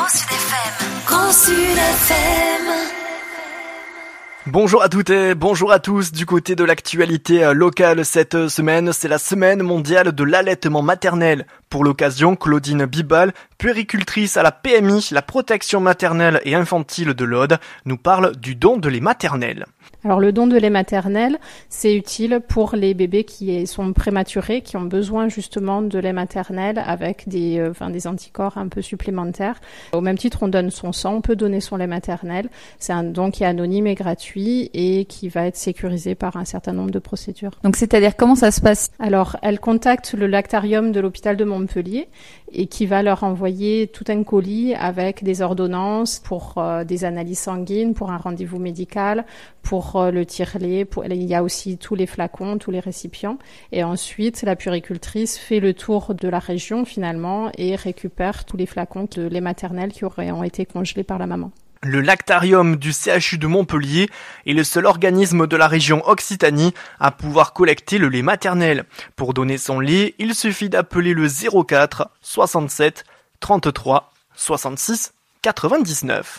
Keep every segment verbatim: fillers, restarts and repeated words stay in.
Grand Sud F M. Grand Sud F M. Bonjour à toutes et bonjour à tous. Du côté de l'actualité locale cette semaine, c'est la semaine mondiale de l'allaitement maternel. Pour l'occasion, Claudine Bibal, puéricultrice à la P M I, la protection maternelle et infantile de l'Aude, nous parle du don de lait maternel. Alors le don de lait maternel, c'est utile pour les bébés qui sont prématurés, qui ont besoin justement de lait maternel avec des, euh, enfin, des anticorps un peu supplémentaires. Au même titre, on donne son sang, on peut donner son lait maternel. C'est un don qui est anonyme et gratuit et qui va être sécurisé par un certain nombre de procédures. Donc c'est-à-dire comment ça se passe ? Alors elle contacte le lactarium de l'hôpital de Montpellier et qui va leur envoyer tout un colis avec des ordonnances pour euh, des analyses sanguines, pour un rendez-vous médical, pour euh, le tire-lait. Pour... Il y a aussi tous les flacons, tous les récipients. Et ensuite, la puéricultrice fait le tour de la région finalement et récupère tous les flacons de lait maternel qui auraient ont été congelés par la maman. Le lactarium du C H U de Montpellier est le seul organisme de la région Occitanie à pouvoir collecter le lait maternel. Pour donner son lait, il suffit d'appeler le zéro quatre soixante-sept trente-trois soixante-six quatre-vingt-dix-neuf.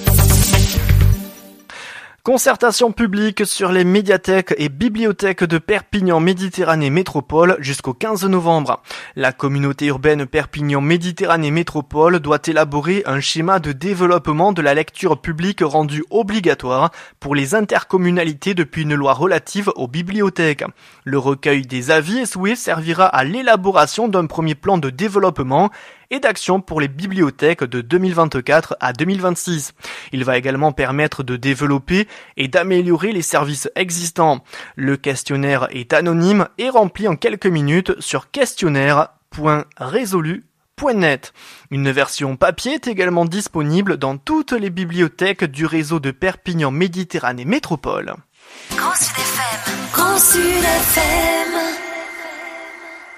Concertation publique sur les médiathèques et bibliothèques de Perpignan Méditerranée Métropole jusqu'au quinze novembre. La communauté urbaine Perpignan Méditerranée Métropole doit élaborer un schéma de développement de la lecture publique rendu obligatoire pour les intercommunalités depuis une loi relative aux bibliothèques. Le recueil des avis et souhaits servira à l'élaboration d'un premier plan de développement et d'action pour les bibliothèques de deux mille vingt-quatre à deux mille vingt-six. Il va également permettre de développer et d'améliorer les services existants. Le questionnaire est anonyme et rempli en quelques minutes sur questionnaire point résolu point net. Une version papier est également disponible dans toutes les bibliothèques du réseau de Perpignan Méditerranée Métropole. Grand Sud F M. Grand Sud F M.